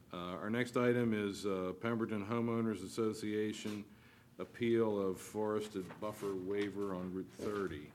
Our next item is Pemberton Homeowners Association appeal of forested buffer waiver on Route 30.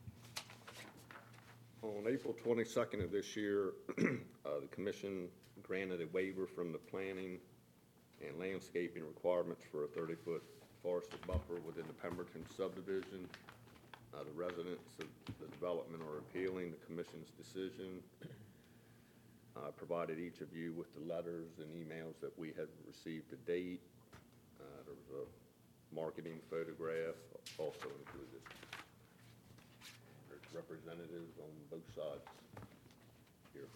On April 22nd of this year, the Commission granted a waiver from the planning and landscaping requirements for a 30-foot forested buffer within the Pemberton subdivision. The residents of the development are appealing the Commission's decision. I provided each of you with the letters and emails that we had received to date. There was a marketing photograph also included. There's representatives on both sides here.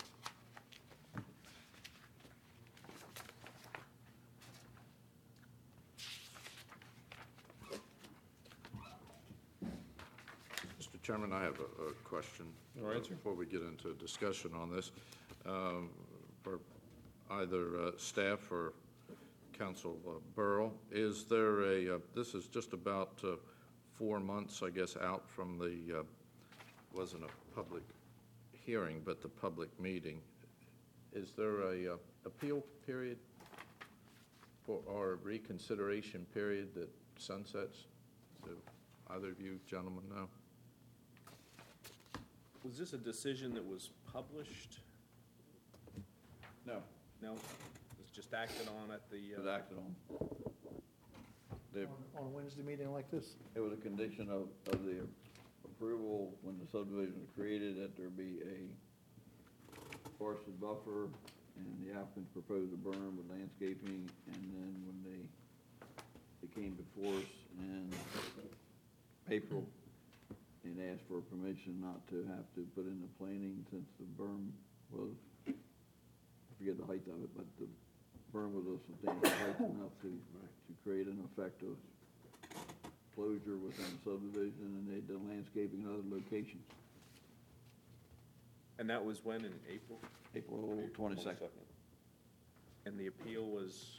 Mr. Chairman, I have a question before we get into a discussion on this. For either staff or Council Burrell, is there this is just about 4 months, I guess, out from the, wasn't a public hearing, but the public meeting. Is there a appeal period or reconsideration period that sunsets? Do either of you gentlemen know? Was this a decision that was published? No. No? It was just acted on at the... It was acted on. On a Wednesday meeting like this? It was a condition of the approval when the subdivision was created that there be a forested buffer, and the applicants proposed a berm with landscaping, and then when they came before us in April and asked for permission not to have to put in the planning since the berm was, I forget the height of it, but the berm was a substantial height enough to create an effect of closure within the subdivision, and they did landscaping in other locations. And that was when, in April? April 22nd. And the appeal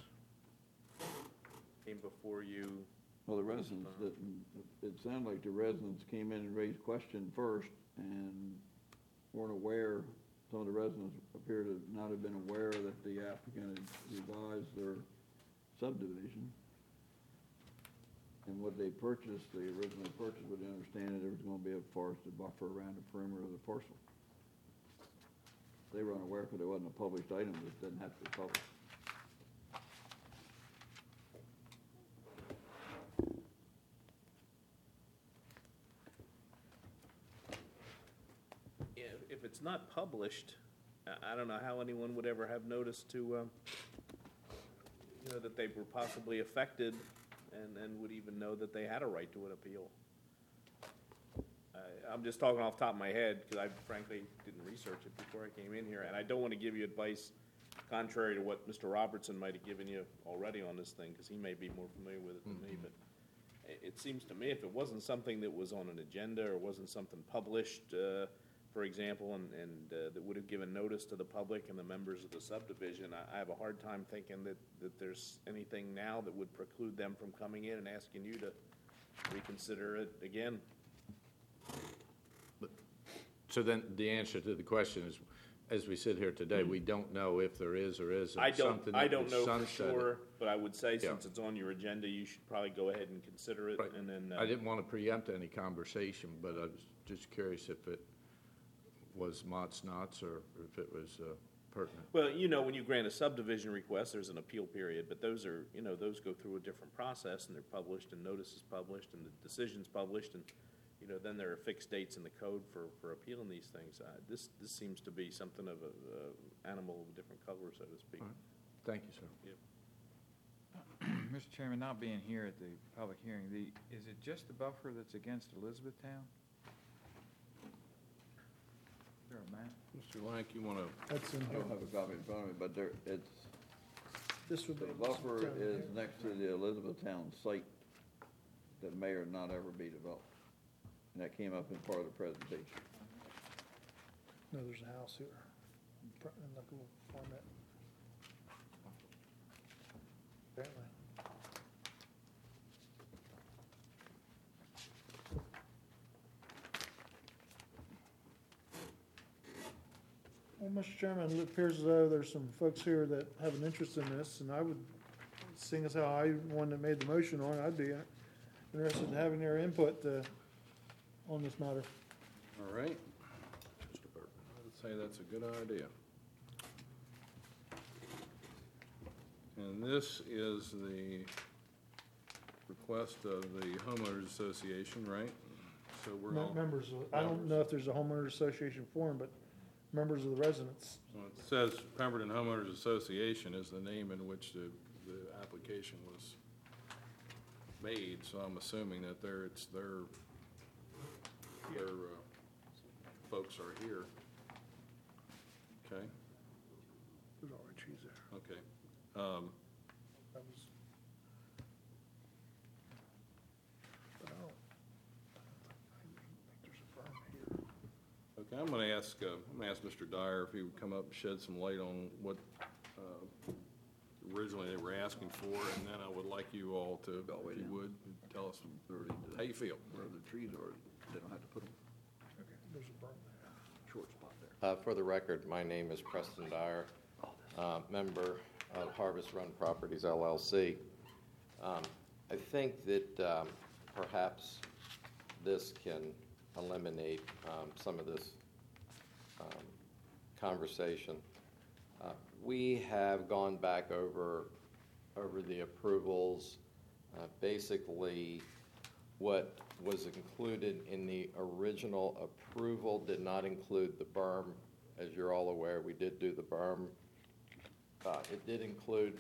came before you? Well, the residents didn't, it sounded like the residents came in and raised question first and weren't aware, some of the residents appear to not have been aware that the applicant had revised their subdivision. And what they purchased, they originally purchased with the understanding there was going to be a forested buffer around the perimeter of the parcel. They were unaware because it wasn't a published item, it didn't have to be published. If it's not published, I don't know how anyone would ever have noticed to, that they were possibly affected and would even know that they had a right to an appeal. I'm just talking off the top of my head because I frankly didn't research it before I came in here, and I don't want to give you advice contrary to what Mr. Robertson might have given you already on this thing because he may be more familiar with it than me, but it seems to me if it wasn't something that was on an agenda or wasn't something published, for example, and that would have given notice to the public and the members of the subdivision, I have a hard time thinking that there's anything now that would preclude them from coming in and asking you to reconsider it again. So then the answer to the question is, as we sit here today, we don't know if there is or isn't something that I don't know for sunset sure, it. but I would say since it's on your agenda, you should probably go ahead and consider it. Right. And then I didn't want to preempt any conversation, but I was just curious if it was Mott's Knots or if it was pertinent. Well, when you grant a subdivision request, there's an appeal period, but those are, those go through a different process, and they're published, and notice is published, and the decision's published, and, then there are fixed dates in the code for appealing these things. This seems to be something of a animal of a different color, so to speak. All right. Thank you, sir. Yeah. Mr. Chairman, not being here at the public hearing, is it just the buffer that's against Elizabethtown? Is there a map? Mr. Lank, you want to? That's in I don't here. have a copy in front of me, but This would be. the buffer is next to the Elizabethtown site that may or not ever be developed. And that came up in part of the presentation. No, there's a house here. In the Google format. Apparently. Mr. Chairman, it appears as though there's some folks here that have an interest in this, and I would, seeing as how I, one that made the motion on it, I'd be interested in having their input on this matter. All right. I would say that's a good idea. And this is the request of the homeowners association, right? So we're all, Members, I don't know if there's a homeowners association form, but members of the residents. well, it says Pemberton Homeowners Association is the name in which the application was made, so I'm assuming that it's their folks are here. Okay, There's already trees there. okay. That was. But I don't think there's a berm here. Okay, I'm gonna ask Mr. Dyer if he would come up and shed some light on what originally they were asking for, and then I would like you all to, if you would, tell us how you feel. Where the trees are, they don't have to put them. There's a berm there. Short spot there. For the record, my name is Preston Dyer, member of Harvest Run Properties LLC. I think that perhaps this can eliminate some of this conversation. We have gone back over the approvals. Basically, what was included in the original approval did not include the berm. As you're all aware, we did do the berm. It did include,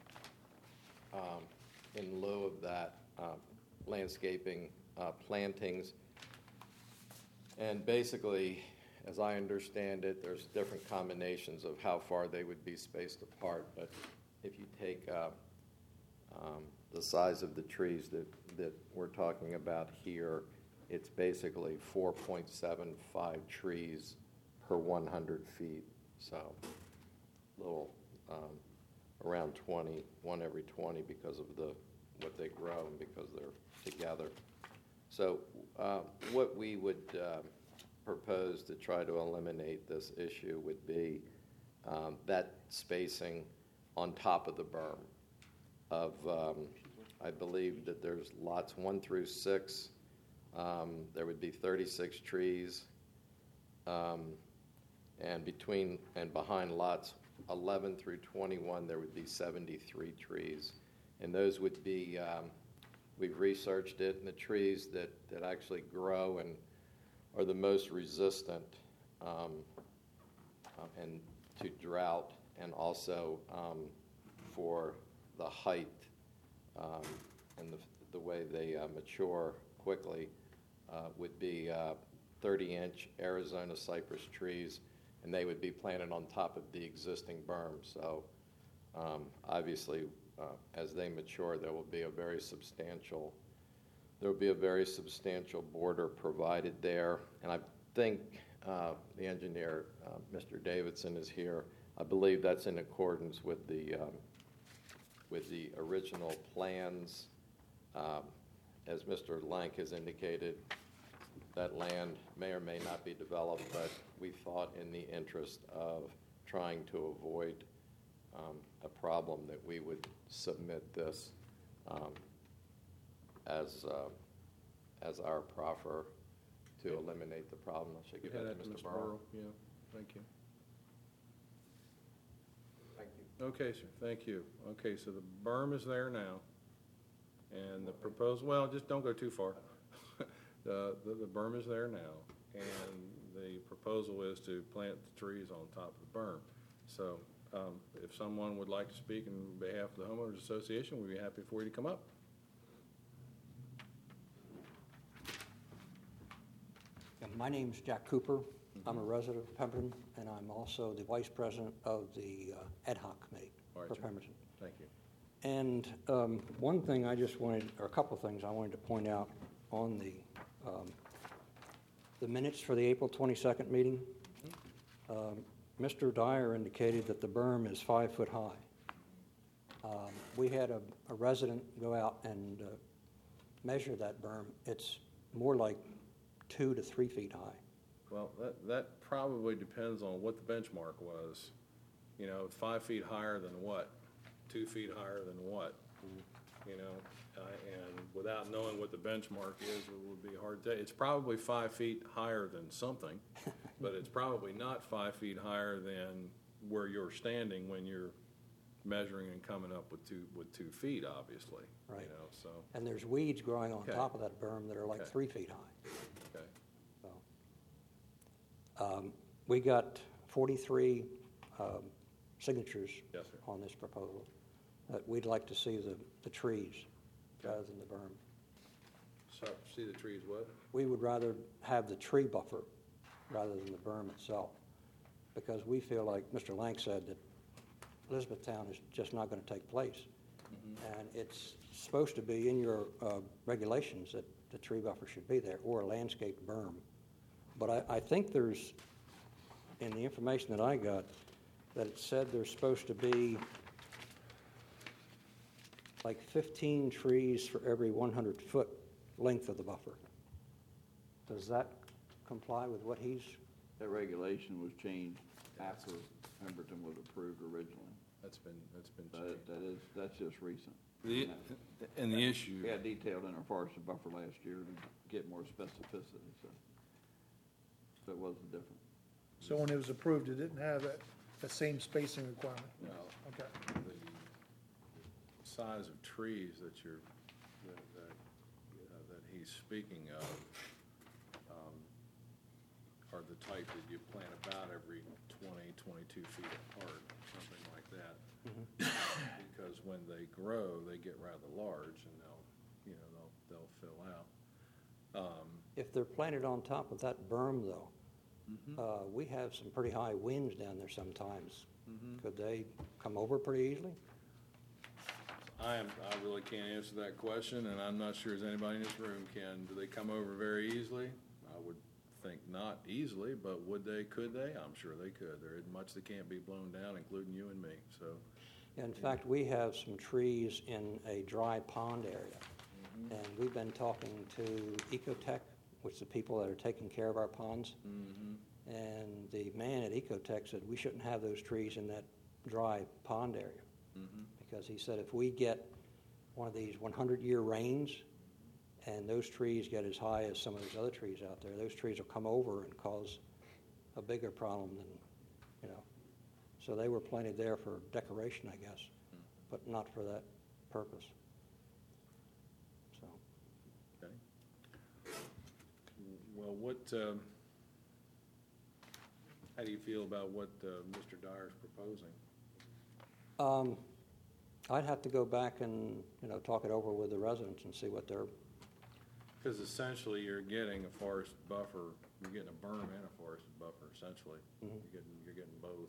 in lieu of that, landscaping plantings. And basically, as I understand it, there's different combinations of how far they would be spaced apart. But if you take the size of the trees that we're talking about here, it's basically 4.75 trees per 100 feet. So little around 20, one every 20 because of what they grow and because they're together. So what we would propose to try to eliminate this issue would be that spacing on top of the berm of, I believe that there's lots 1 through 6. There would be 36 trees. And between and behind lots 11 through 21, there would be 73 trees. And those would be, we've researched it, and the trees that actually grow and are the most resistant and to drought, and also for the height and the way they mature quickly would be 30-inch Arizona cypress trees, and they would be planted on top of the existing berm. So obviously, as they mature, there will be a very substantial border provided there. And I think the engineer, Mr. Davidson, is here. I believe that's in accordance with the original plans. As Mr. Lank has indicated, that land may or may not be developed, but we thought in the interest of trying to avoid a problem that we would submit this as our proffer to eliminate the problem. I should give that to Mr. Burrow. Yeah, thank you. Thank you. Okay, sir, thank you. Okay, so the berm is there now, and the proposal, well, just don't go too far. The berm is there now, and the proposal is to plant the trees on top of the berm. So if someone would like to speak on behalf of the homeowners association, we'd be happy for you to come up. My name's Jack Cooper. I'm a resident of Pemberton, and I'm also the vice president of the ad hoc committee All right, for Jack. Pemberton. Thank you. And one thing I just wanted, or a couple things I wanted to point out on the minutes for the April 22nd meeting. Mr. Dyer indicated that the berm is 5 foot high. We had a resident go out and measure that berm. It's more like 2 to 3 feet high. Well, that probably depends on what the benchmark was. You know, 5 feet higher than what? 2 feet higher than what? You know, and without knowing what the benchmark is, it would be hard to, it's probably 5 feet higher than something, but it's probably not 5 feet higher than where you're standing when you're measuring and coming up with 2 feet, obviously. Right. You know, so, And there's weeds growing on Okay. top of that berm that are like Okay. 3 feet high. okay. So, we got 43 signatures Yes, sir. on this proposal. We'd like to see the trees rather than the berm. So, see the trees what? We would rather have the tree buffer rather than the berm itself, because we feel like Mr. Lang said that Elizabethtown is just not going to take place. And it's supposed to be in your regulations that the tree buffer should be there, or a landscape berm. But I think there's, in the information that I got, that it said there's supposed to be like 15 trees for every 100-foot length of the buffer. Does that comply with what he's? That regulation was changed after Pemberton was approved originally. That's been changed. That's just recent. And the issue. We had detailed in our forested buffer last year to get more specificity, so it wasn't different. So when it was approved, it didn't have that same spacing requirement? No. Okay. The size of trees that that he's speaking of are the type that you plant about every 22 feet apart, something like that. Because when they grow, they get rather large, and they'll fill out. If they're planted on top of that berm, though, we have some pretty high winds down there sometimes. Could they come over pretty easily? I really can't answer that question, and I'm not sure as anybody in this room can. Do they come over very easily? I would think not easily, but would they, could they? I'm sure they could. There isn't much that can't be blown down, including you and me, so. In fact, we have some trees in a dry pond area. And we've been talking to Ecotech, which is the people that are taking care of our ponds. And the man at Ecotech said we shouldn't have those trees in that dry pond area. Because he said if we get one of these 100-year rains and those trees get as high as some of those other trees out there, those trees will come over and cause a bigger problem than, you know. So they were planted there for decoration, I guess, but not for that purpose. So. Okay. Well, how do you feel about what Mr. Dyer's proposing? I'd have to go back and, talk it over with the residents and see what they're. Because essentially you're getting a forest buffer, you're getting a berm and a forested buffer, essentially. You're getting both.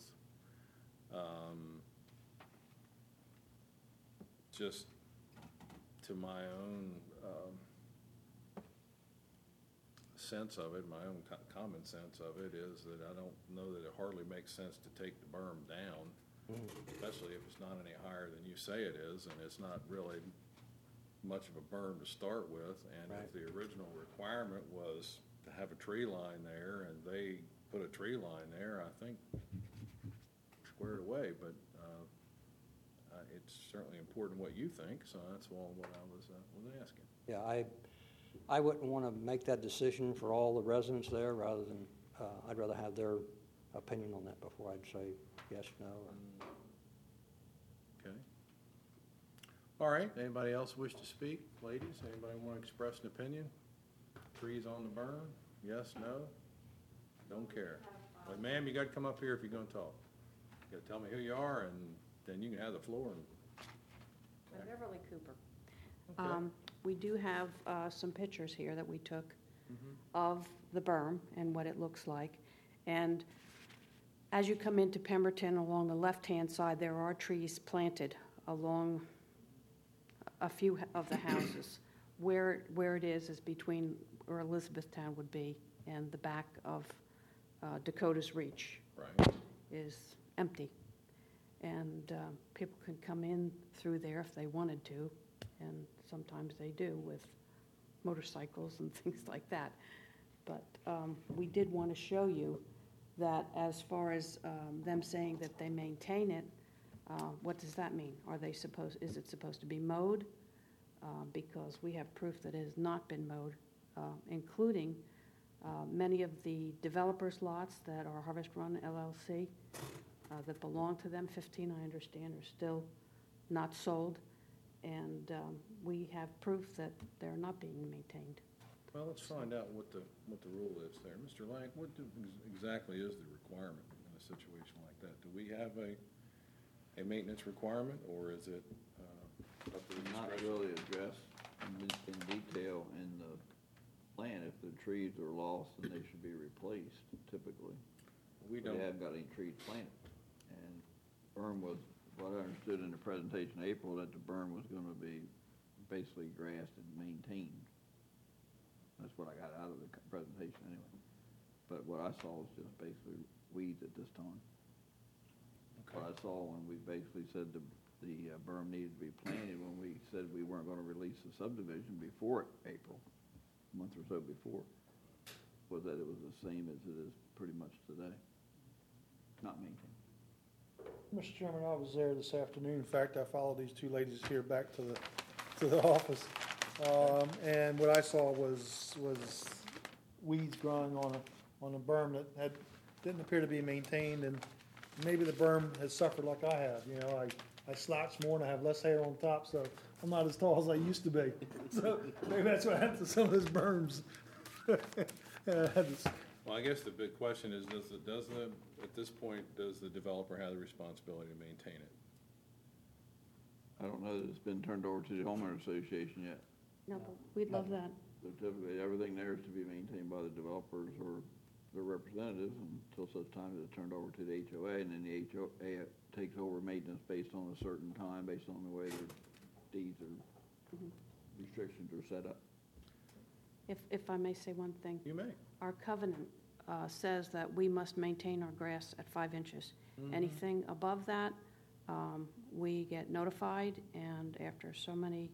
Just to my own sense of it, my own common sense of it is that I don't know that it hardly makes sense to take the berm down, especially if it's not any higher than you say it is, and it's not really much of a berm to start with. And Right. if the original requirement was to have a tree line there, and they put a tree line there, I think squared away. But it's certainly important what you think, so that's all what I was asking. Yeah, I wouldn't want to make that decision for all the residents there rather than, I'd rather have their opinion on that before I'd say yes, no. Okay. All right, anybody else wish to speak? Ladies, anybody want to express an opinion? Trees on the berm? Yes, no? Don't care. But ma'am, you got to come up here if you're going to talk. You got to tell me who you are, and then you can have the floor. I'm Beverly Cooper. Okay. We do have some pictures here that we took of the berm and what it looks like. And as you come into Pemberton, along the left-hand side, there are trees planted along a few of the houses. Where it is between where Elizabethtown would be and the back of Dakota's Reach. Right. Is empty. And people can come in through there if they wanted to, and sometimes they do with motorcycles and things like that. But we did want to show you that as far as them saying that they maintain it, what does that mean? Is it supposed to be mowed? Because we have proof that it has not been mowed, including many of the developers' lots that are Harvest Run LLC that belong to them. 15, I understand, are still not sold, and we have proof that they're not being maintained. Well, let's find out what the rule is there. Mr. Lang, what exactly is the requirement in a situation like that? Do we have a maintenance requirement, or is it up to the Not discretion? really addressed in detail in the plan. If the trees are lost, then they should be replaced typically. We But don't, they haven't got any trees planted. And berm was, what I understood in the presentation in April, that the berm was gonna be basically grassed and maintained. That's what I got out of the presentation anyway. But what I saw was just basically weeds at this time. What I saw when we basically said the berm needed to be planted, when we said we weren't gonna release the subdivision before April, a month or so before, was that it was the same as it is pretty much today, not maintained. Mr. Chairman, I was there this afternoon. In fact, I followed these two ladies here back to the office. And what I saw was weeds growing on a berm that didn't appear to be maintained, and maybe the berm has suffered like I have. You know, I slouch more and I have less hair on top, so I'm not as tall as I used to be. So maybe that's what happened to some of those berms. well, I guess the big question is, at this point, does the developer have the responsibility to maintain it? I don't know that it's been turned over to the homeowner association yet. No, but we'd love that. So typically, everything there is to be maintained by the developers or their representatives until such time as it's turned over to the HOA, and then the HOA takes over maintenance based on a certain time, based on the way their deeds or restrictions are set up. If I may say one thing. You may. Our covenant says that we must maintain our grass at 5 inches. Anything above that, we get notified, and after so many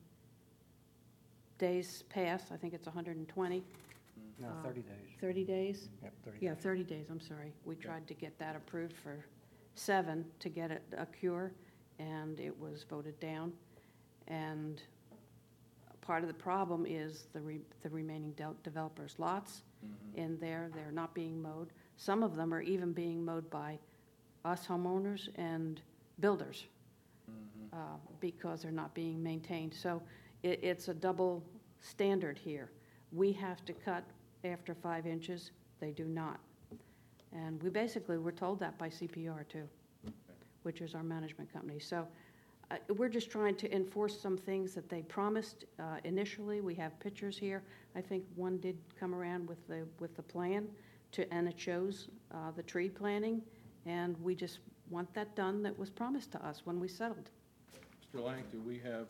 days pass, I think it's 120. No, 30 days. 30 days? Yep, 30 Yeah, 30 days, I'm sorry. We tried to get that approved for 7 to get it a cure, and it was voted down. And part of the problem is the remaining developers' lots in there. They're not being mowed. Some of them are even being mowed by us homeowners and builders because they're not being maintained. So it's a double standard here. We have to cut after 5 inches. They do not. And we basically were told that by CPR too, which is our management company. So we're just trying to enforce some things that they promised initially. We have pictures here. I think one did come around with the plan, and it shows the tree planting, and we just want that done that was promised to us when we settled. Mr. Lang, do we have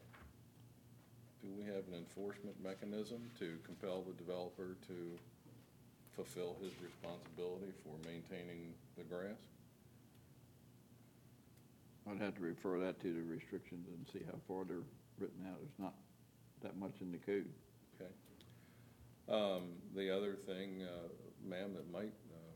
an enforcement mechanism to compel the developer to fulfill his responsibility for maintaining the grass? I'd have to refer that to the restrictions and see how far they're written out. There's not that much in the code. Okay. The other thing, ma'am, that might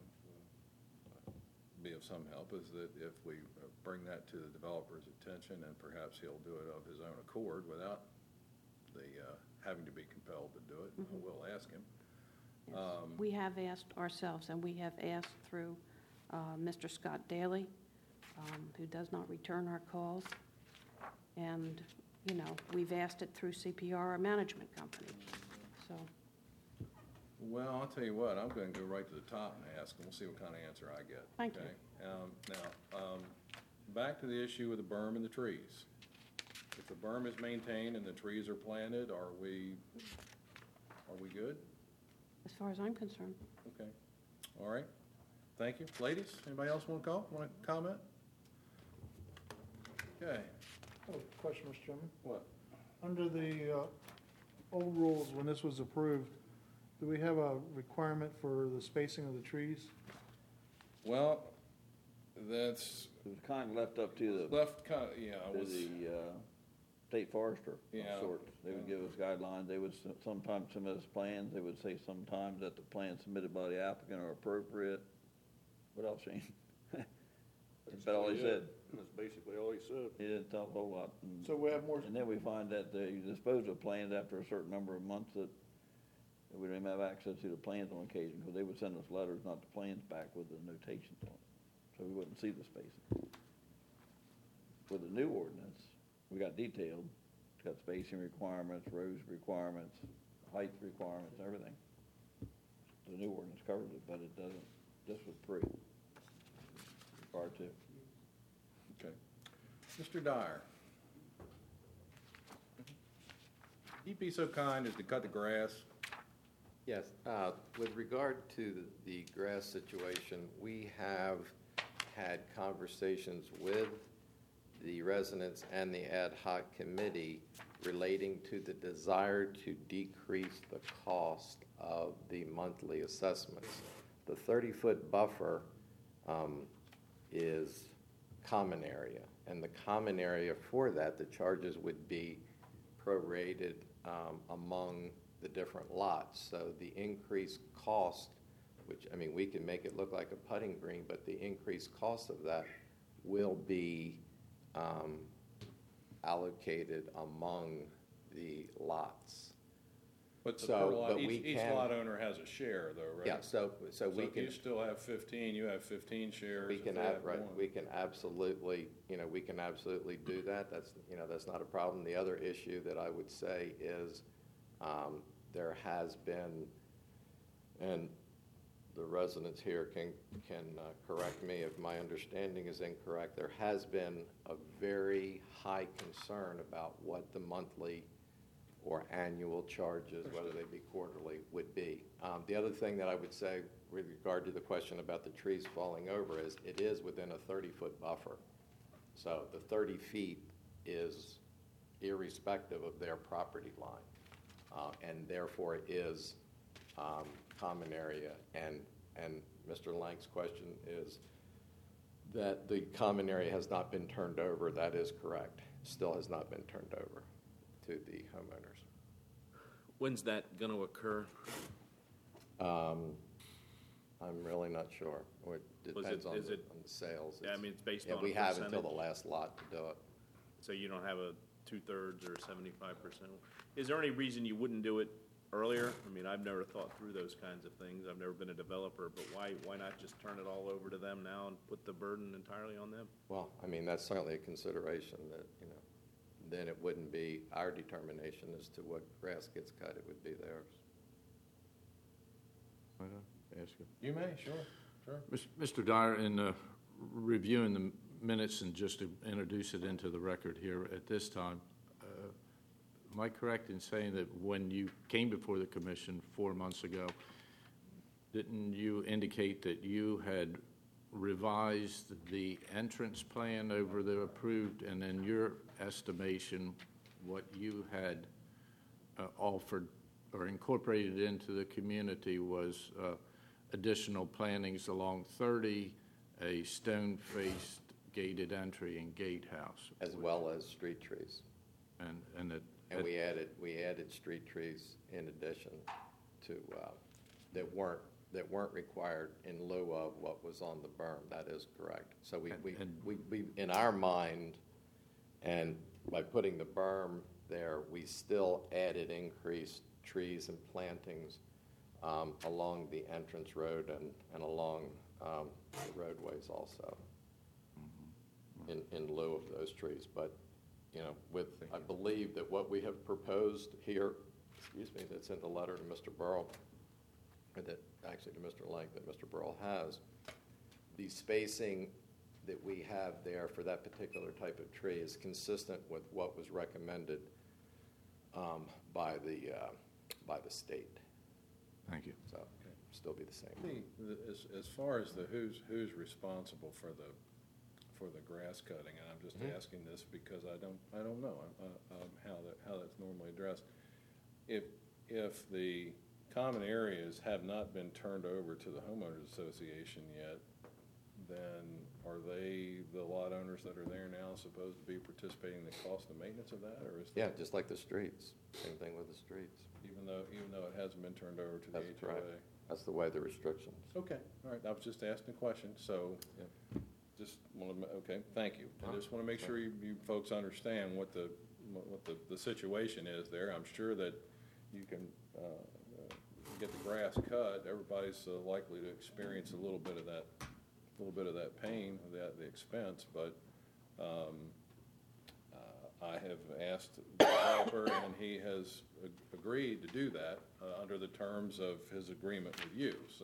be of some help is that if we bring that to the developer's attention, and perhaps he'll do it of his own accord without the having to be compelled to do it, we'll ask him. Yes. We have asked ourselves, and we have asked through Mr. Scott Daly, who does not return our calls. And, you know, we've asked it through CPR, our management company. So, Well, I'll tell you what, I'm going to go right to the top and ask, and we'll see what kind of answer I get. Thank you. Okay? Now, back to the issue with the berm and the trees. If the berm is maintained and the trees are planted, are we good? as far as I'm concerned. Okay. All right. Thank you. Ladies, anybody else want to comment? Okay. I have a question, Mr. Chairman. What? Under the old rules, when this was approved, do we have a requirement for the spacing of the trees? Well, that's It was kind of left up to the, left kind of, yeah, I to was, the state forester Yeah. of sorts. They would give us guidelines. They would sometimes submit us plans. They would say sometimes that the plans submitted by the applicant are appropriate. What else, Shane? That's about all he said. That's basically all he said. He didn't tell a whole lot. So we have more, And then we find that they dispose of plans after a certain number of months that we don't even have access to the plans on occasion, because they would send us letters, not the plans, back with the notations on it. So we wouldn't see the spacing. With the new ordinance, we got detailed. It's got spacing requirements, rows requirements, height requirements, everything. The new ordinance covers it, but it doesn't, this was pre. Required to. Okay. Mr. Dyer. You'd be so kind as to cut the grass. Yes, with regard to the grass situation, we have had conversations with the residents and the ad hoc committee relating to the desire to decrease the cost of the monthly assessments. The 30-foot buffer is common area, and the common area for that, the charges would be prorated among the different lots. So the increased cost, which, I mean, we can make it look like a putting green, but the increased cost of that will be allocated among the lots. But the So, per lot, but we each can- lot owner has a share though, right? Yeah, so we if can. you still have 15, you have 15 shares. We if can they have one. we can absolutely, we can absolutely do that. That's, that's not a problem. The other issue that I would say is, there has been, and the residents here can correct me if my understanding is incorrect, there has been a very high concern about what the monthly or annual charges, whether they be quarterly, would be. The other thing that I would say with regard to the question about the trees falling over is it is within a 30-foot buffer. So the 30 feet is irrespective of their property line, and therefore it is common area. And Mr. Lank's question is that the common area has not been turned over. That is correct. Still has not been turned over to the homeowners. When's that going to occur? I'm really not sure. It depends on is the it- on the sales. Yeah, I mean, it's based Yeah, on we a have until the percentage. last lot to do it. So you don't have a 2/3 or 75%? Is there any reason you wouldn't do it earlier? I mean, I've never thought through those kinds of things. I've never been a developer, but why not just turn it all over to them now and put the burden entirely on them? Well, I mean, that's certainly a consideration that, then it wouldn't be our determination as to what grass gets cut. It would be theirs. Might I ask you? You may, sure. Mr. Dyer, in reviewing the minutes and just to introduce it into the record here at this time, am I correct in saying that when you came before the commission 4 months ago, didn't you indicate that you had revised the entrance plan over the approved, and in your estimation, what you had offered or incorporated into the community was additional plantings along 30, a stone-faced gated entry and gatehouse? As well as street trees. And We added street trees in addition to, that weren't required in lieu of what was on the berm. That is correct. So we in our mind, and by putting the berm there, we still added increased trees and plantings along the entrance road and along the roadways also, in lieu of those trees. But I believe that what we have proposed here, that's in the letter to Mr. Burrell, or that actually to Mr. Lank, that Mr. Burrell has, the spacing that we have there for that particular type of tree is consistent with what was recommended by the state. thank you. So, still be the same. As far as the who's responsible for the grass cutting, and I'm just asking this because I don't know how that's normally addressed. If the common areas have not been turned over to the homeowners association yet, then are they, the lot owners that are there now, supposed to be participating in the cost of maintenance of that, or is? Yeah, just like the streets, same thing with the streets. Even though it hasn't been turned over to the That's HOA? correct. That's the way the restrictions. Okay, all right, I was just asking a question, so, just want to, okay, thank you. I just want to make sure you folks understand what the situation is there. I'm sure that you can get the grass cut, everybody's likely to experience a little bit of that pain, the expense, but I have asked the developer, and he has agreed to do that under the terms of his agreement with you. So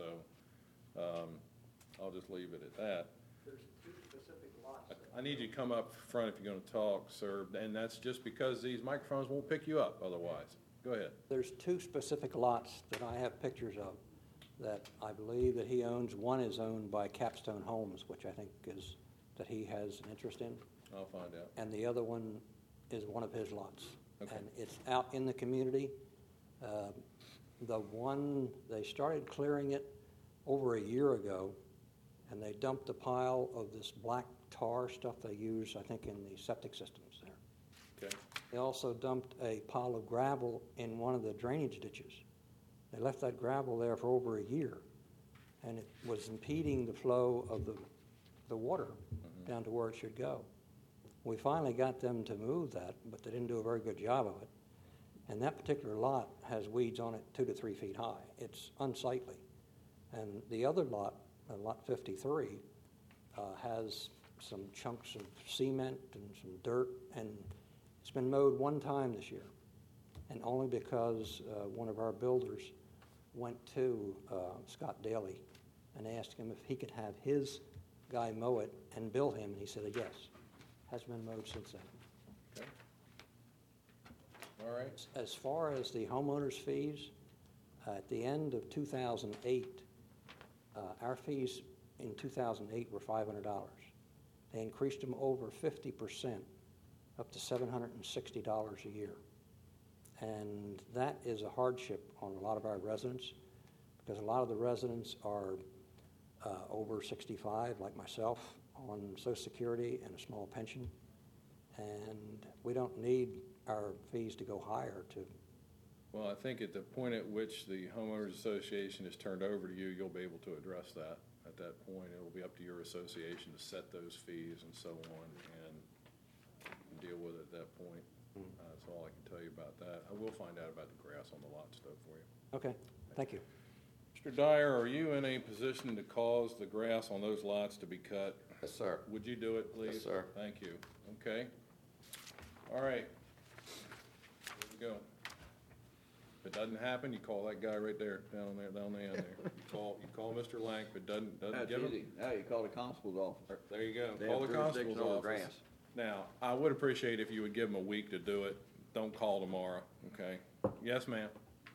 I'll just leave it at that. There's two specific lots. I need you to come up front if you're going to talk, sir, and that's just because these microphones won't pick you up otherwise. Go ahead. There's two specific lots that I have pictures of that I believe that he owns. One is owned by Capstone Homes, which I think is, that he has an interest in. I'll find out. And the other one is one of his lots. Okay. And it's out in the community. The one, they started clearing it over a year ago, and they dumped a pile of this black tar stuff they use, I think, in the septic systems there. Okay. They also dumped a pile of gravel in one of the drainage ditches. They left that gravel there for over a year, and it was impeding the flow of the water down to where it should go. We finally got them to move that, but they didn't do a very good job of it. And that particular lot has weeds on it 2 to 3 feet high. It's unsightly. And the other lot, lot 53, has some chunks of cement and some dirt, and it's been mowed one time this year, and only because one of our builders went to Scott Daly and asked him if he could have his guy mow it and bill him, and he said yes. Hasn't been mowed since then. Okay. All right. As far as the homeowners' fees, at the end of 2008, our fees in 2008 were $500. They increased them over 50%, up to $760 a year. And that is a hardship on a lot of our residents, because a lot of the residents are over 65, like myself, on Social Security and a small pension. And we don't need our fees to go higher to. Well, I think at the point at which the homeowners association is turned over to you, you'll be able to address that. At that point, it will be up to your association to set those fees and so on, and deal with it at that point. That's all I can tell you about that. I will find out about the grass on the lot stuff for you. Okay, thank you. Mr. Dyer, are you in a position to cause the grass on those lots to be cut? Yes, sir. Would you do it, please? Yes, sir. Thank you. Okay. All right. Here we go. If it doesn't happen, you call that guy right there, down the end there. You call Mr. Lank, if it doesn't That's get him. easy. Now you call the constable's office. There you go. They Call have the constable's jurisdiction over office. grass. Now, I would appreciate if you would give them a week to do it. Don't call tomorrow, okay? Yes, ma'am?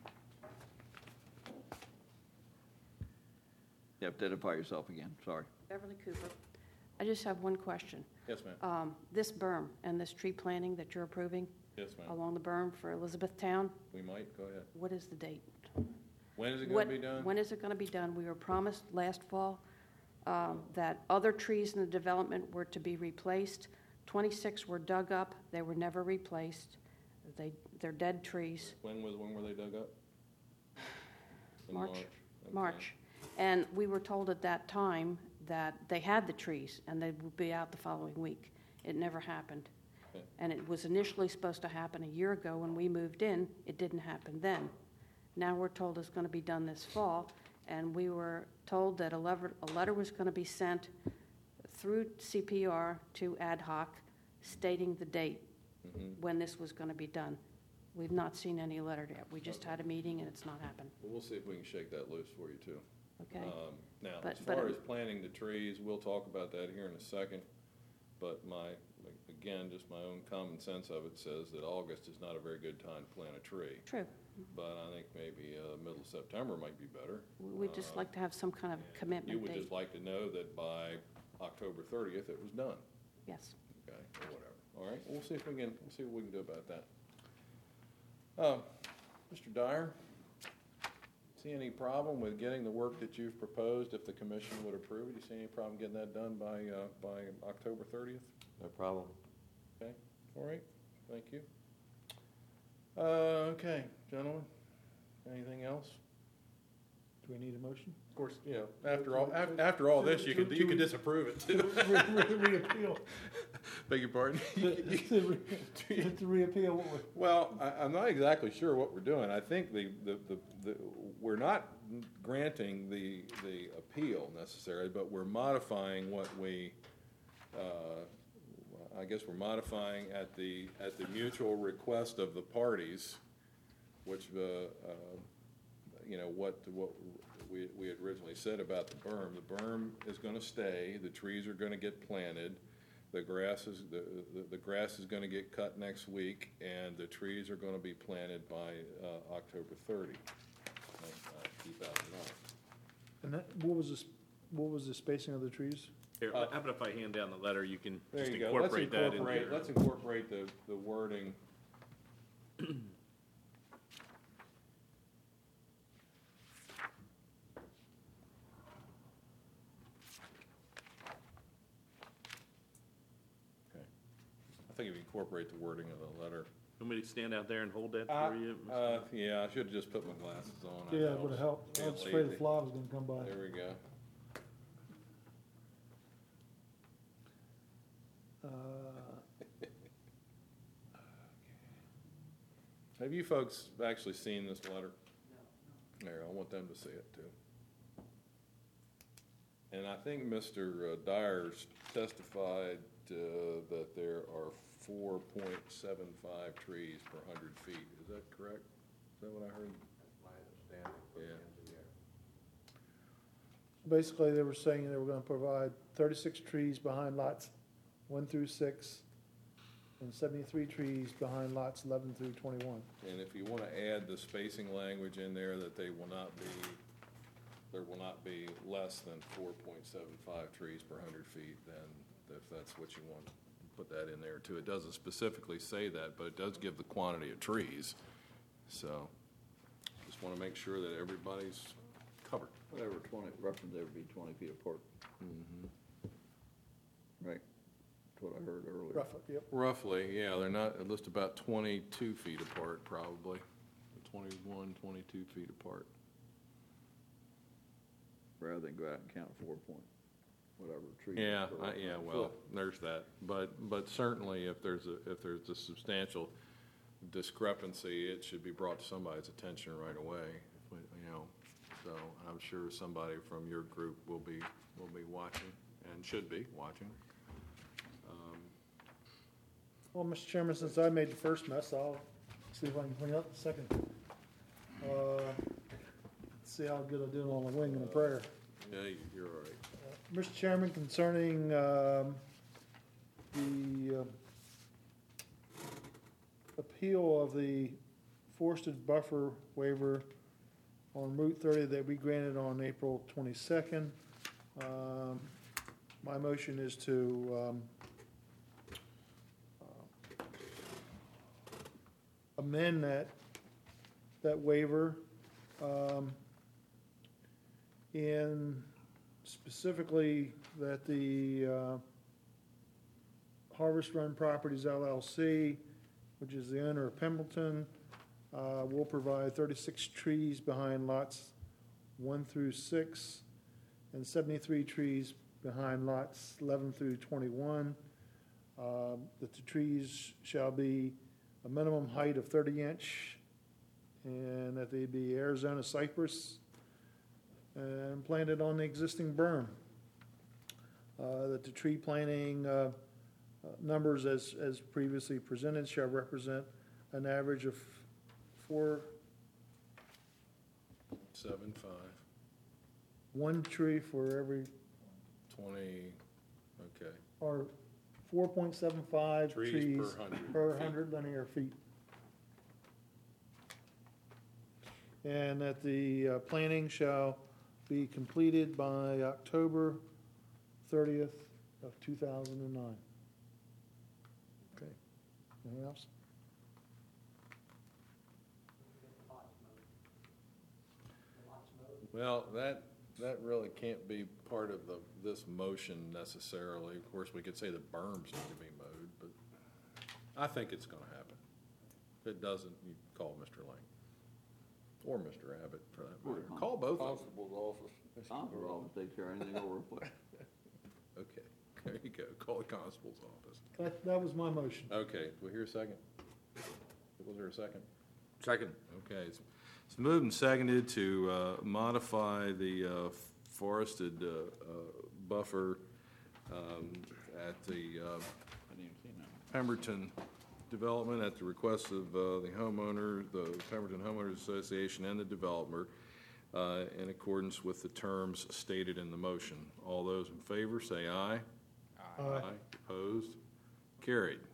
You have to identify yourself again, sorry. Beverly Cooper. I just have one question. Yes, ma'am. This berm and this tree planting that you're approving Yes, ma'am. along the berm for Elizabethtown, We might, go ahead. what is the date? When is it gonna be done? When is it going to be done? We were promised last fall that other trees in the development were to be replaced. 26 were dug up. They were never replaced. They're dead trees. When were they dug up? In March. Okay. March. And we were told at that time that they had the trees and they would be out the following week. It never happened. Okay. And it was initially supposed to happen a year ago when we moved in. It didn't happen then. Now we're told it's going to be done this fall, and we were told that a letter was going to be sent through CPR to ad hoc stating the date when this was going to be done. We've not seen any letter yet. We just had a meeting and it's not happened. Well, we'll see if we can shake that loose for you, too. Okay? Now, But- as but far it- as planting the trees, we'll talk about that here in a second. But again, just my own common sense of it says that August is not a very good time to plant a tree. True. But I think maybe middle of September might be better. We'd just like to have some kind of You commitment would date. just like to know that by October 30th, it was done, Yes. okay, or whatever. All right, we'll see what we can do about that. Mr. Dyer, See any problem with getting the work that you've proposed, if the commission would approve it? You see any problem getting that done by October 30th? No problem. Okay, all right, thank you. Okay, gentlemen, anything else? Do we need a motion? Of course, you know, after all this, you can disapprove it too. Reappeal. Beg your pardon? To reappeal what we. Well, I'm not exactly sure what we're doing. I think we're not granting the appeal necessarily, but we're modifying what we, I guess we're modifying at the mutual request of the parties, which, you know, what we had originally said about the berm. The berm is gonna stay, the trees are gonna get planted, the grass is gonna get cut next week, and the trees are gonna be planted by October 30, 2009. And that, what was the spacing of the trees? Here, how about if I hand down the letter, you can There just you go. Let's incorporate that in there. Let's incorporate the wording. Okay. I think if you incorporate the wording of the letter. Want me to stand out there and hold that for you? Yeah, I should have just put my glasses on. I Yeah, know it would have it's helped. I being was afraid the lazy. fly was gonna come by. There we go. Have you folks actually seen this letter? No. There, I want them to see it too. And I think Mr. Dyers testified that there are 4.75 trees per 100 feet. Is that correct? Is that what I heard? That's my understanding from the engineer. Basically, they were saying they were gonna provide 36 trees behind lots 1 through 6, and 73 trees behind lots 11 through 21. And if you want to add the spacing language in there, that there will not be less than 4.75 trees per 100 feet, then if that's what you want, put that in there too. It doesn't specifically say that, but it does give the quantity of trees. So just want to make sure that everybody's covered. Whatever, roughly they would be 20 feet apart. Right, that's what I heard earlier. Roughly, yep. Roughly, yeah, they're not, at least about 22 feet apart probably, 21, 22 feet apart. Rather than go out and count 4 point, whatever, trees. Yeah, per well, foot. there's that, but certainly if there's a substantial discrepancy, it should be brought to somebody's attention right away, you know. So I'm sure somebody from your group will be watching, and should be watching. Well, Mr. Chairman, since I made the first mess, I'll see if I can clean up the second. See how good I do on a wing and a prayer. Yeah, you're all right. Mr. Chairman, concerning the appeal of the forested buffer waiver on Route 30 that we granted on April 22nd, my motion is to amend that waiver in specifically that the Harvest Run Properties LLC, which is the owner of Pembleton, will provide 36 trees behind lots 1 through 6 and 73 trees behind lots 11 through 21. That the trees shall be a minimum height of 30-inch, and that they be Arizona cypress and planted on the existing berm. That the tree planting numbers as previously presented shall represent an average of 4, 7, 5, 1 tree for every, 20, okay. or 4.75 Trees trees per 100 per feet. 100 linear feet. And that the planting shall be completed by October 30th of 2009. Okay. Anything else? Well, that really can't be part of this motion necessarily. Of course, we could say the berms need to be mowed, but I think it's gonna happen. If it doesn't, you call Mr. Lang, or Mr. Abbott for that matter. Call both of them. Constable's office. Constable office takes care of anything over a foot. Okay, there you go. Call the constable's office. That was my motion. Okay, do we hear a second? Was there a second? Second. Okay, it's moved and seconded to modify the forested buffer at the Pemberton development at the request of the homeowner, the Pemberton Homeowners Association, and the developer, in accordance with the terms stated in the motion. All those in favor say aye. Aye. Opposed? Carried.